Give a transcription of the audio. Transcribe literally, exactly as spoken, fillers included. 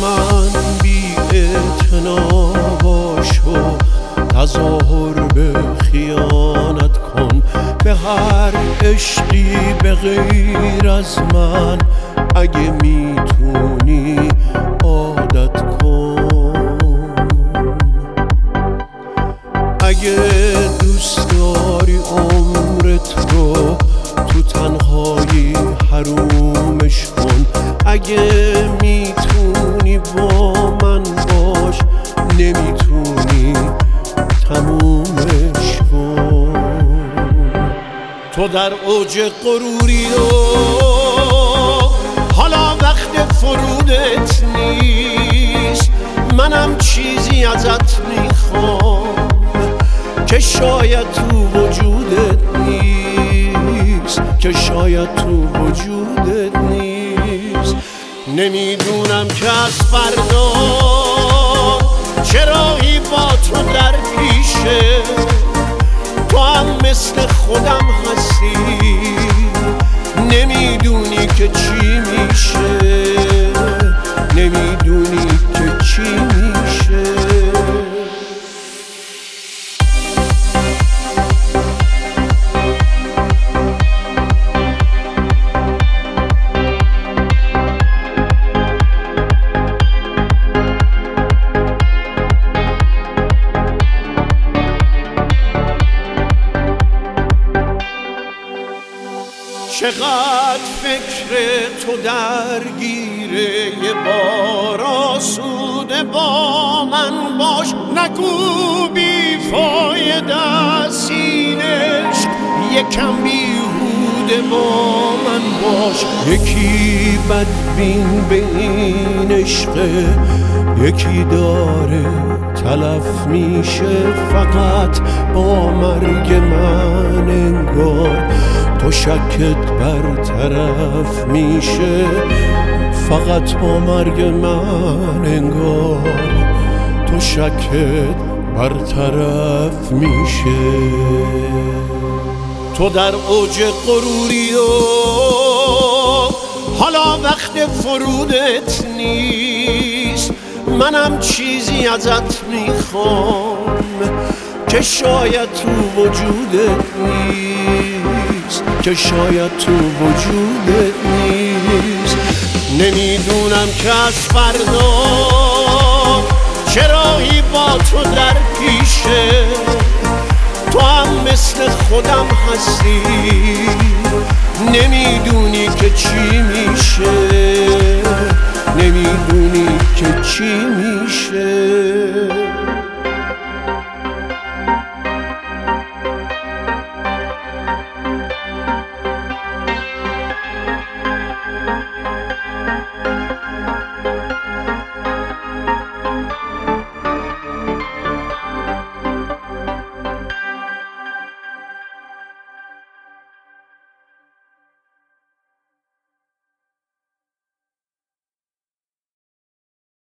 من بی اعتنا باش و تظاهر به خیانت کن به هر عشقی به غیر از من. اگه میتونی عادت کن، اگه دوست داری عمرت رو تو تنهایی حرومش کن. اگه میتونی با من باش، نمیتونی تمومش کن. تو در اوج غروری و حالا وقت فرودت نیست. منم چیزی ازت میخوام که شاید تو وجودت نیست، که شاید تو وجودت نیست. نمیدونم که از فردا چه راهی با تو در پیشه. تو هم مثل خودم هستی، نمیدونی که چی میشه، نمیدونی که چی میشه. چقدر فکر تو درگیره، یه بار آسوده با من باش. نگو بی فایده است این عشق، یکم بیهوده با من باش. یکی بدبین به این عشقه، یکی داره تلف میشه فقط با مرگ من. انگار تو شکت برطرف میشه فقط با مرگ من. انگار تو شکت برطرف میشه. تو در اوج غروری و حالا وقت فرودت نیست. منم چیزی ازت میخوام که شاید تو وجودت نیست، که شاید تو وجودت نیست. نمیدونم که از فردا چه راهی با تو در پیشه. تو هم مثل خودم هستی، نمیدونی که چی میشه، نمیدونی که چی میشه.